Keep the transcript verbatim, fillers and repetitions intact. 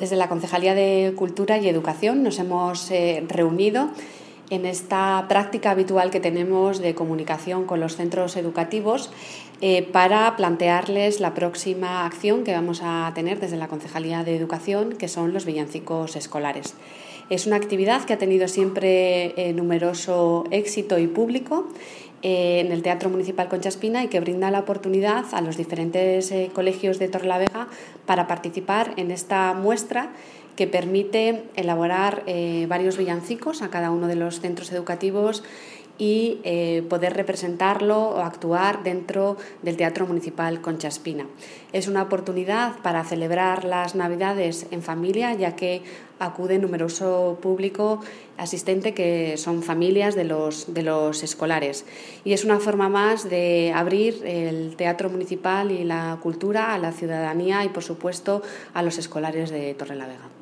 Desde la Concejalía de Cultura y Educación nos hemos eh, reunido en esta práctica habitual que tenemos de comunicación con los centros educativos eh, para plantearles la próxima acción que vamos a tener desde la Concejalía de Educación, que son los villancicos escolares. Es una actividad que ha tenido siempre eh, numeroso éxito y público eh, en el Teatro Municipal Concha Espina y que brinda la oportunidad a los diferentes eh, colegios de Torrelavega para participar en esta muestra que permite elaborar eh, varios villancicos a cada uno de los centros educativos y eh, poder representarlo o actuar dentro del Teatro Municipal Concha Espina. Es una oportunidad para celebrar las Navidades en familia, ya que acude numeroso público asistente que son familias de los, de los escolares. Y es una forma más de abrir el Teatro Municipal y la cultura a la ciudadanía y, por supuesto, a los escolares de Torrelavega.